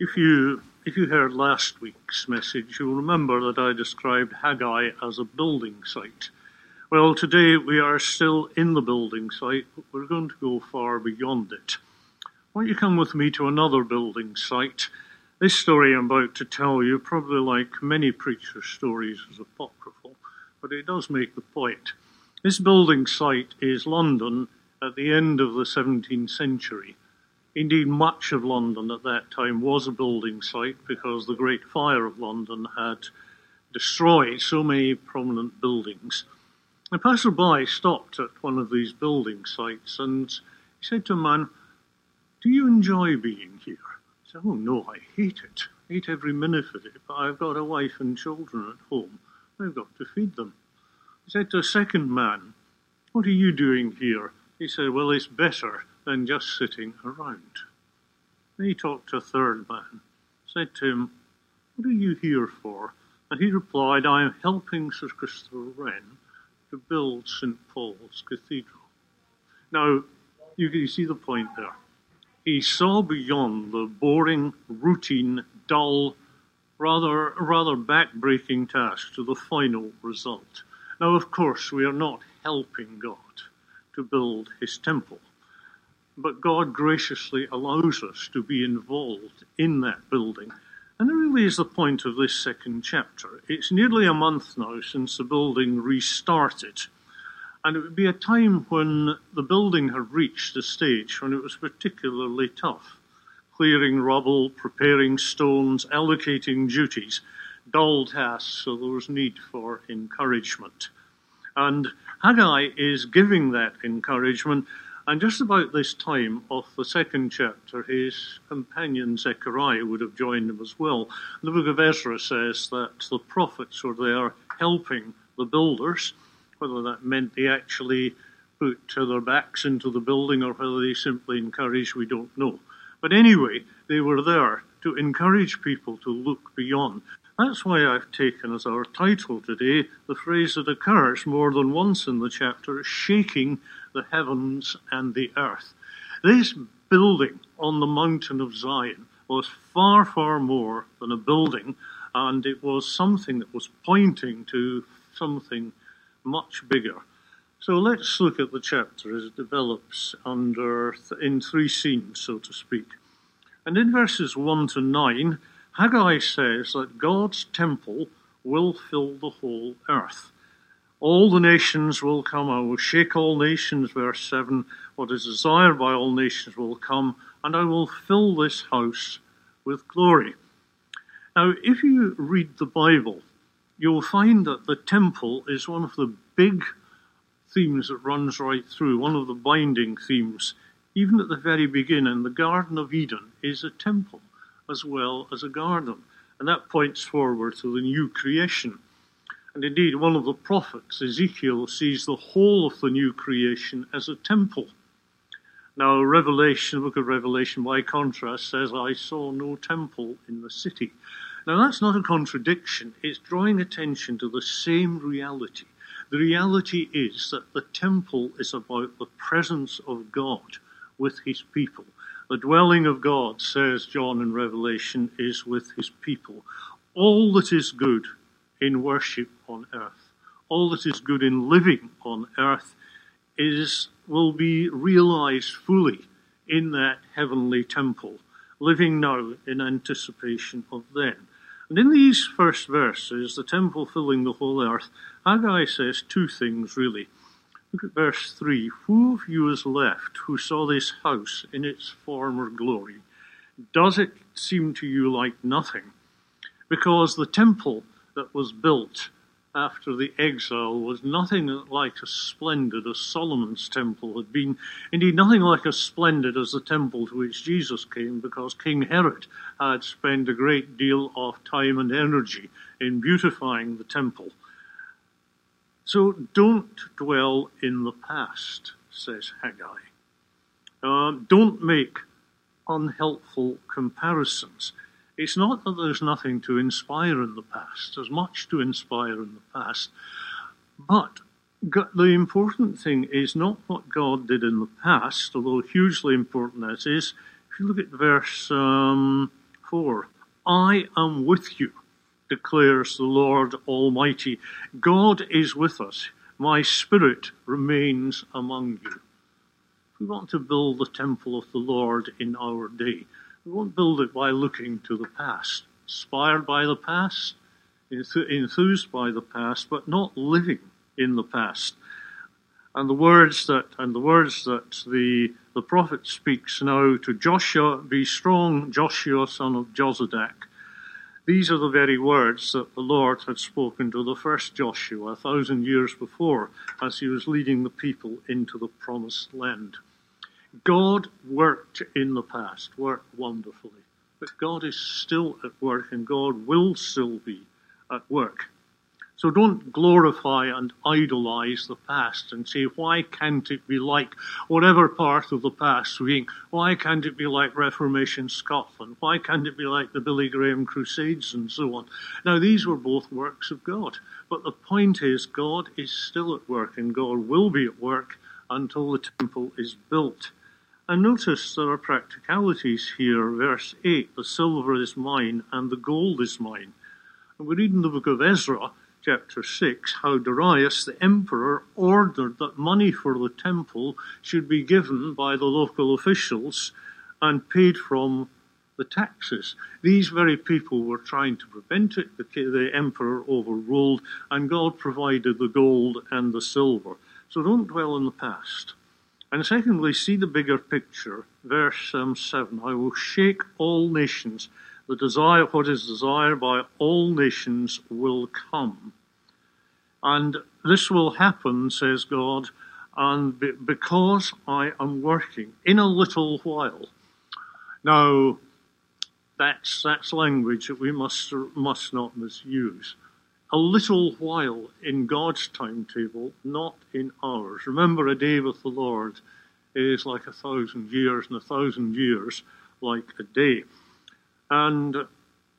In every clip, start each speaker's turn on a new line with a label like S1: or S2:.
S1: If you heard last week's message, you'll remember that I described Haggai as a building site. Well, today we are still in the building site, but we're going to go far beyond it. Why don't you come with me to another building site? This story I'm about to tell you, probably like many preachers' stories, is apocryphal, but it does make the point. This building site is London at the end of the 17th century. Indeed, much of London at that time was a building site because the Great Fire of London had destroyed so many prominent buildings. A passerby stopped at one of these building sites and he said to a man, "Do you enjoy being here?" He said, "Oh no, I hate it. I hate every minute of it, but I've got a wife and children at home. I've got to feed them." He said to a second man, "What are you doing here?" He said, "Well, it's better than just sitting around." Then he talked to a third man, said to him, "What are you here for?" And he replied, "I am helping Sir Christopher Wren to build St. Paul's Cathedral." Now, you see the point there. He saw beyond the boring, routine, dull, rather back-breaking task to the final result. Now, of course, we are not helping God to build his temple. But God graciously allows us to be involved in that building. And it really is the point of this second chapter. It's nearly a month now since the building restarted. And it would be a time when the building had reached a stage when it was particularly tough. Clearing rubble, preparing stones, allocating duties, dull tasks, so there was need for encouragement. And Haggai is giving that encouragement. And just about this time of the second chapter, his companion Zechariah would have joined him as well. The book of Ezra says that the prophets were there helping the builders. Whether that meant they actually put their backs into the building or whether they simply encouraged, we don't know. But anyway, they were there to encourage people to look beyond. That's why I've taken as our title today the phrase that occurs more than once in the chapter, shaking the heavens and the earth. This building on the mountain of Zion was far, far more than a building, and it was something that was pointing to something much bigger. So let's look at the chapter as it develops in three scenes, so to speak. And in verses 1 to 9, Haggai says that God's temple will fill the whole earth. All the nations will come. I will shake all nations, verse 7. What is desired by all nations will come, and I will fill this house with glory. Now, if you read the Bible, you'll find that the temple is one of the big themes that runs right through, one of the binding themes. Even at the very beginning, the Garden of Eden is a temple as well as a garden. And that points forward to the new creation. And indeed, one of the prophets, Ezekiel, sees the whole of the new creation as a temple. Now, Revelation, the book of Revelation, by contrast, says, "I saw no temple in the city." Now, that's not a contradiction. It's drawing attention to the same reality. The reality is that the temple is about the presence of God with his people. The dwelling of God, says John in Revelation, is with his people. All that is good in worship on earth, all that is good in living on earth will be realized fully in that heavenly temple, living now in anticipation of then. And in these first verses, the temple filling the whole earth, Haggai says two things really. Look at verse 3. "Who of you is left who saw this house in its former glory? Does it seem to you like nothing?" Because the temple that was built after the exile was nothing like as splendid as Solomon's temple had been. Indeed, nothing like as splendid as the temple to which Jesus came, because King Herod had spent a great deal of time and energy in beautifying the temple. So don't dwell in the past, says Haggai. Don't make unhelpful comparisons. It's not that there's nothing to inspire in the past. There's much to inspire in the past. But the important thing is not what God did in the past, although hugely important that is. If you look at verse 4. I am with you, declares the Lord Almighty. God is with us. My spirit remains among you. We want to build the temple of the Lord in our day. We won't build it by looking to the past, inspired by the past, enthused by the past, but not living in the past. And the words that the prophet speaks now to Joshua, be strong, Joshua, son of Jozadak. These are the very words that the Lord had spoken to the first Joshua 1,000 years before, as he was leading the people into the promised land. God worked in the past, worked wonderfully, but God is still at work, and God will still be at work. So don't glorify and idolize the past and say, why can't it be like whatever part of the past? Why can't it be like Reformation Scotland? Why can't it be like the Billy Graham Crusades and so on? Now, these were both works of God. But the point is, God is still at work, and God will be at work until the temple is built. And notice there are practicalities here. Verse 8, the silver is mine and the gold is mine. And we read in the book of Ezra, chapter 6, how Darius, the emperor, ordered that money for the temple should be given by the local officials and paid from the taxes. These very people were trying to prevent it. The emperor overruled, and God provided the gold and the silver. So don't dwell in the past. And secondly, see the bigger picture. Verse 7, I will shake all nations. What is desired by all nations will come. And this will happen, says God, and because I am working in a little while. Now, that's language that we must not misuse. A little while in God's timetable, not in ours. Remember, a day with the Lord is like 1,000 years, and 1,000 years like a day. And the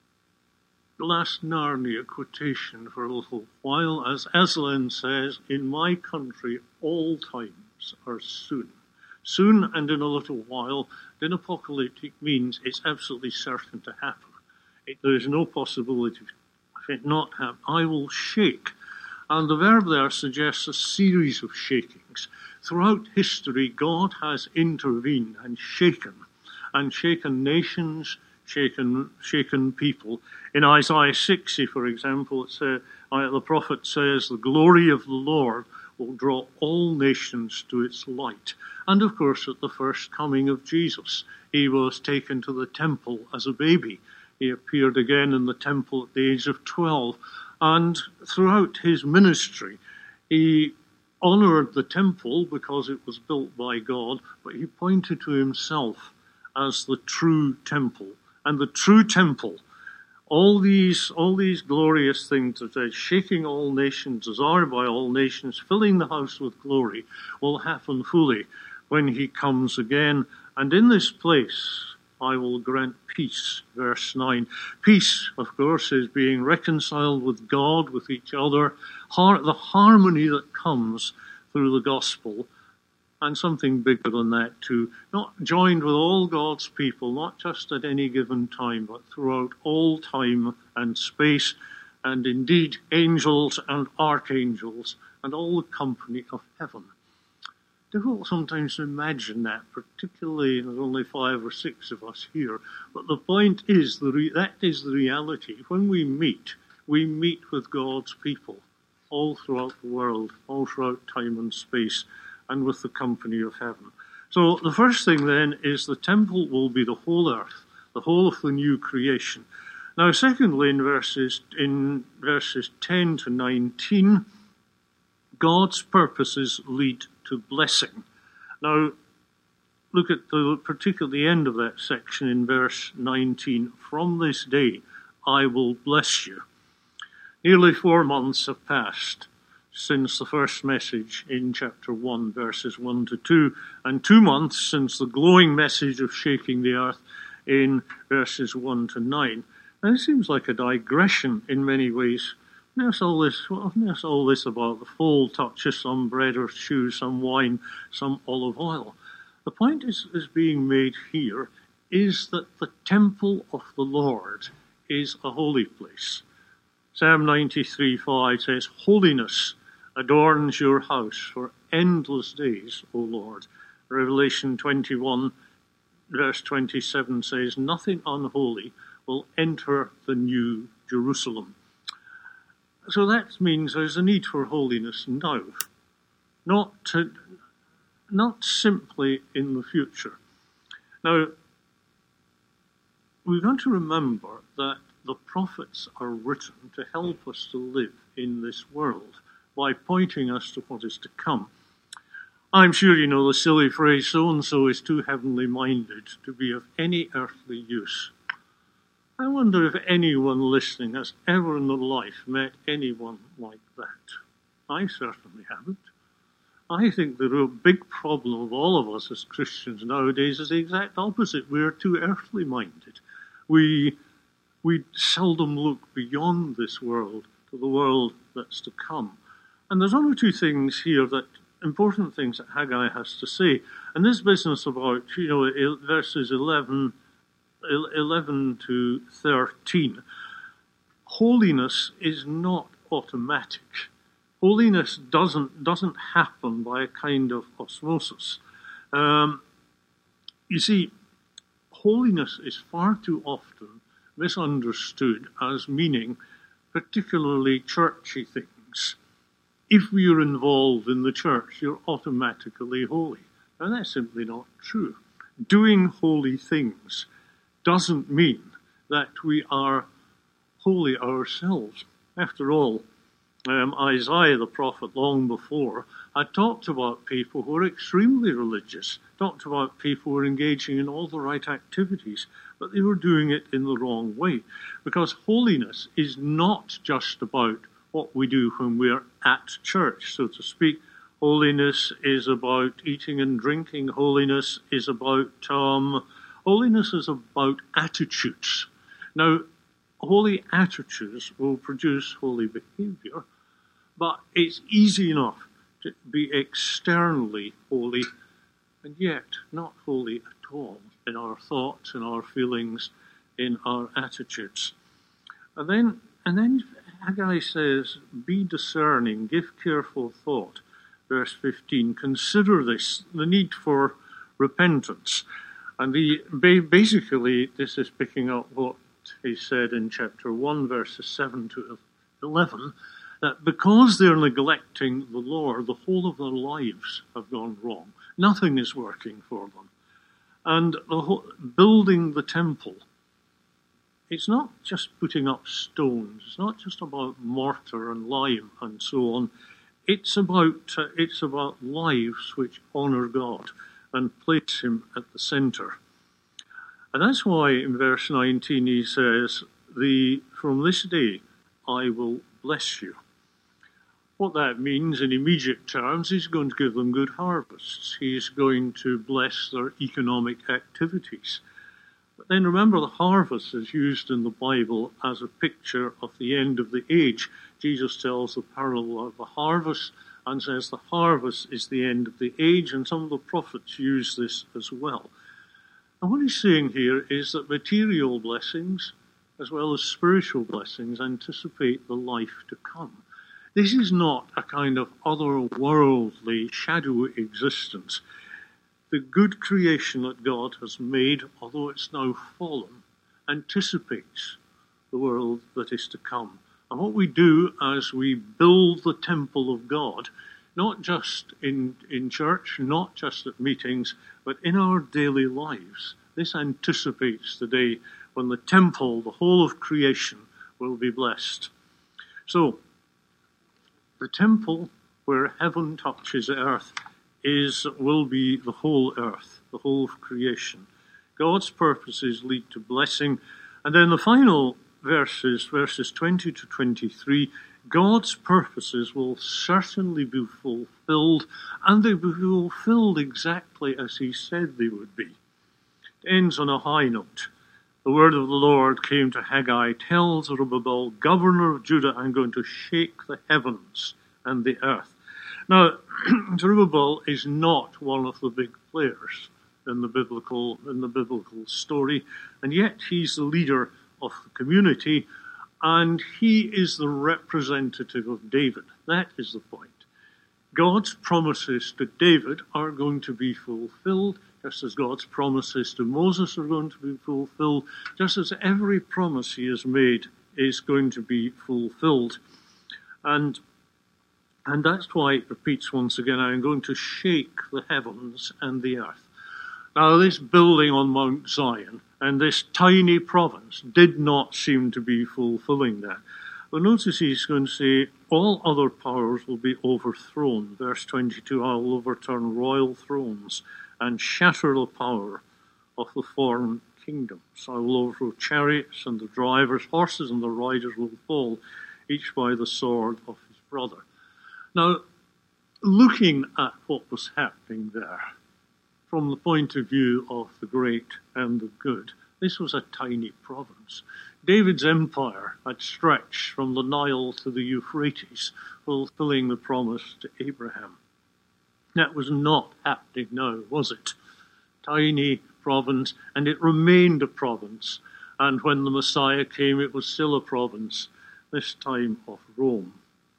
S1: last Narnia quotation for a little while, as Aslan says, in my country all times are soon. Soon and in a little while, in apocalyptic means it's absolutely certain to happen. There is no possibility of it not happening. I will shake. And the verb there suggests a series of shakings. Throughout history, God has intervened and shaken nations, shaken people. In Isaiah 60, for example, the prophet says, the glory of the Lord will draw all nations to its light. And of course, at the first coming of Jesus, he was taken to the temple as a baby. He appeared again in the temple at the age of 12. And throughout his ministry, he honored the temple because it was built by God, but he pointed to himself as the true temple. And the true temple, all these glorious things that are shaking all nations, desired by all nations, filling the house with glory, will happen fully when he comes again. And in this place, I will grant peace. Verse 9. Peace, of course, is being reconciled with God, with each other, the harmony that comes through the gospel. And something bigger than that too, not joined with all God's people, not just at any given time, but throughout all time and space, and indeed angels and archangels, and all the company of heaven. Difficult sometimes to imagine that, particularly there's only 5 or 6 of us here, but the point is, that is the reality. When we meet with God's people, all throughout the world, all throughout time and space, and with the company of heaven. So the first thing then is the temple will be the whole earth, the whole of the new creation. Now secondly, in verses 10 to 19, God's purposes lead to blessing. Now look at particularly the end of that section in verse 19. From this day I will bless you. Nearly 4 months have passed since the first message in chapter 1, verses 1 to 2, and 2 months since the glowing message of shaking the earth in verses 1 to 9. Now, it seems like a digression in many ways. There's all this about the full touch of some bread or chew, some wine, some olive oil. The point is being made here. is that the temple of the Lord is a holy place. Psalm 93:5 says, "Holiness adorns your house for endless days, O Lord." Revelation 21, verse 27 says, "Nothing unholy will enter the new Jerusalem." So that means there's a need for holiness now, not simply in the future. Now, we've got to remember that the prophets are written to help us to live in this world by pointing us to what is to come. I'm sure you know the silly phrase, "so-and-so is too heavenly minded to be of any earthly use." I wonder if anyone listening has ever in their life met anyone like that. I certainly haven't. I think the real big problem of all of us as Christians nowadays is the exact opposite. We're too earthly minded. We seldom look beyond this world to the world that's to come. And there's one or two things here important things that Haggai has to say. And this business about, verses 11 to 13, holiness is not automatic. Holiness doesn't happen by a kind of osmosis. You see, holiness is far too often misunderstood as meaning particularly churchy things. If you're involved in the church, you're automatically holy. Now, that's simply not true. Doing holy things doesn't mean that we are holy ourselves. After all, Isaiah the prophet, long before, had talked about people who were extremely religious, talked about people who were engaging in all the right activities, but they were doing it in the wrong way. Because holiness is not just about what we do when we're at church, so to speak. Holiness is about eating and drinking. Holiness is about attitudes. Now, holy attitudes will produce holy behavior, but it's easy enough to be externally holy and yet not holy at all in our thoughts, in our feelings, in our attitudes. And then Haggai says, "Be discerning, give careful thought." Verse 15, "Consider this, the need for repentance." And basically, this is picking up what he said in chapter 1, verses 7 to 11, that because they're neglecting the Lord, the whole of their lives have gone wrong. Nothing is working for them. And building the temple, it's not just putting up stones. It's not just about mortar and lime and so on. It's about lives which honour God and place Him at the centre. And that's why in verse 19 he says, "From this day I will bless you." What that means in immediate terms, He's going to give them good harvests. He's going to bless their economic activities. But then remember, the harvest is used in the Bible as a picture of the end of the age. Jesus tells the parable of the harvest and says the harvest is the end of the age, and some of the prophets use this as well. And what he's saying here is that material blessings, as well as spiritual blessings, anticipate the life to come. This is not a kind of otherworldly, shadowy existence. The good creation that God has made, although it's now fallen, anticipates the world that is to come. And what we do as we build the temple of God, not just in church, not just at meetings, but in our daily lives, this anticipates the day when the temple, the whole of creation, will be blessed. So, the temple where heaven touches earth will be the whole earth, the whole of creation. God's purposes lead to blessing. And then the final verses 20 to 23, God's purposes will certainly be fulfilled, and they will be fulfilled exactly as He said they would be. It ends on a high note. The word of the Lord came to Haggai, "Tell Zerubbabel, governor of Judah, I'm going to shake the heavens and the earth." Now, Zerubbabel is not one of the big players. in the biblical story, and yet he's the leader of the community, and he is the representative of David. That is the point. God's promises to David are going to be fulfilled, just as God's promises to Moses are going to be fulfilled, just as every promise he has made is going to be fulfilled. And that's why it repeats once again, I am going to shake the heavens and the earth. Now, this building on Mount Zion and this tiny province did not seem to be fulfilling that. But notice he's going to say, all other powers will be overthrown. Verse 22, I will overturn royal thrones and shatter the power of the foreign kingdoms. I will overthrow chariots, and the drivers' horses and the riders will fall, each by the sword of his brother. Now, looking at what was happening there, from the point of view of the great and the good, this was a tiny province. David's empire had stretched from the Nile to the Euphrates, fulfilling the promise to Abraham. That was not happening now, was it? Tiny province, and it remained a province. And when the Messiah came, it was still a province, this time of Rome.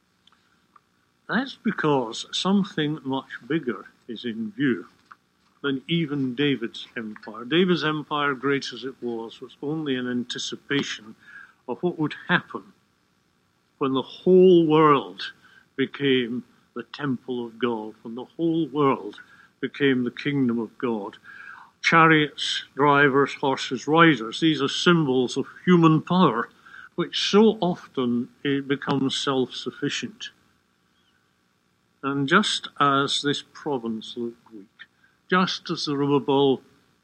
S1: That's because something much bigger is in view than even David's empire. David's empire, great as it was only an anticipation of what would happen when the whole world became the temple of God, when the whole world became the kingdom of God. Chariots, drivers, horses, riders, these are symbols of human power, which so often it becomes self-sufficient. And just as this province looked weak, just as Zerubbabel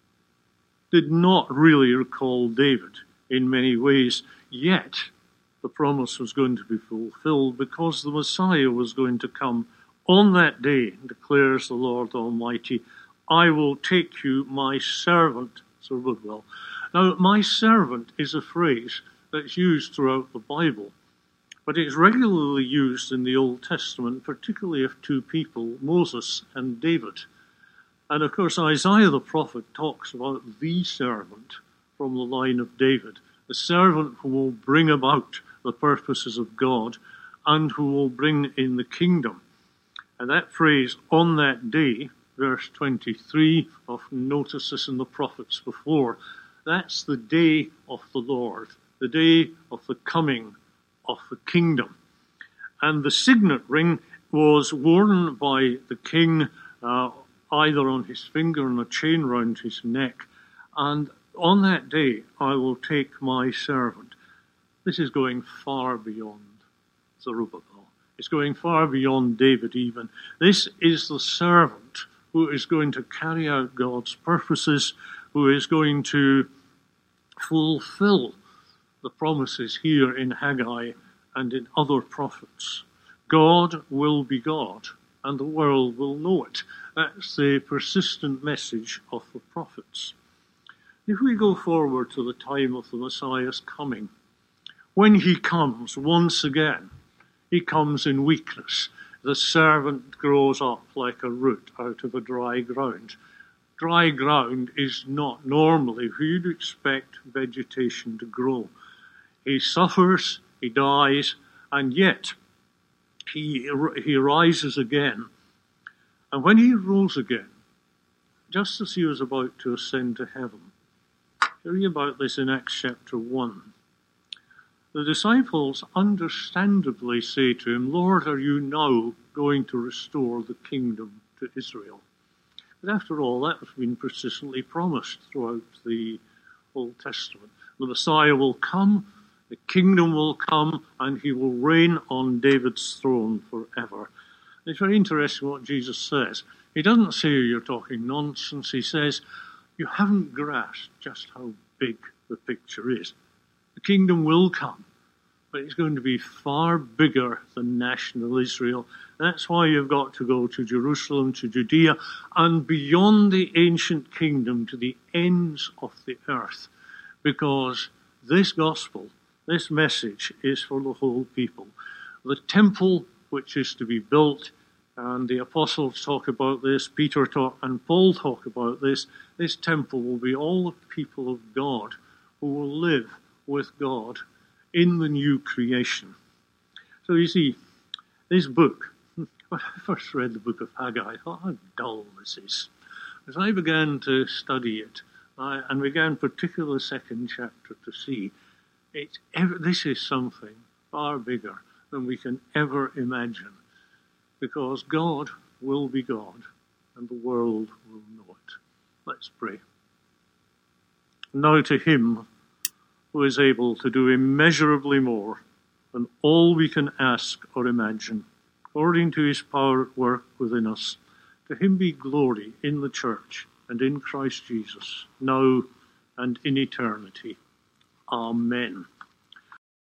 S1: did not really recall David in many ways, yet the promise was going to be fulfilled because the Messiah was going to come on that day, declares the Lord Almighty, I will take you, my servant, Zerubbabel. Now, my servant is a phrase that's used throughout the Bible, but it's regularly used in the Old Testament, particularly of two people, Moses and David. And of course, Isaiah the prophet talks about the servant from the line of David, the servant who will bring about the purposes of God and who will bring in the kingdom. And that phrase, on that day, verse 23, often notice this in the prophets before, that's the day of the Lord, the day of the coming of the kingdom. And the signet ring was worn by the king either on his finger and a chain round his neck. And on that day, I will take my servant. This is going far beyond Zerubbabel. It's going far beyond David even. This is the servant who is going to carry out God's purposes, who is going to fulfill the promises here in Haggai and in other prophets. God will be God, and the world will know it. That's the persistent message of the prophets. If we go forward to the time of the Messiah's coming, when he comes once again, he comes in weakness. The servant grows up like a root out of a dry ground. Dry ground is not normally where you'd expect vegetation to grow. He suffers, he dies, and yet he rises again. And when he rose again, just as he was about to ascend to heaven, you read about this in Acts chapter 1. The disciples understandably say to him, Lord, are you now going to restore the kingdom to Israel? But after all, that has been persistently promised throughout the Old Testament. The Messiah will come, the kingdom will come, and he will reign on David's throne forever. It's very interesting what Jesus says. He doesn't say you're talking nonsense. He says, you haven't grasped just how big the picture is. The kingdom will come, but it's going to be far bigger than national Israel. That's why you've got to go to Jerusalem, to Judea, and beyond the ancient kingdom to the ends of the earth, because this gospel, this message is for the whole people. The temple which is to be built And the apostles talk about this, Peter talk, and Paul talk about this. This temple will be all the people of God who will live with God in the new creation. So you see, this book, when I first read the book of Haggai, I thought, how dull this is. As I began to study it, and began particularly the second chapter to see, this is something far bigger than we can ever imagine. Because God will be God, and the world will know it. Let's pray. Now to him who is able to do immeasurably more than all we can ask or imagine, according to his power at work within us, to him be glory in the church and in Christ Jesus, now and in eternity. Amen.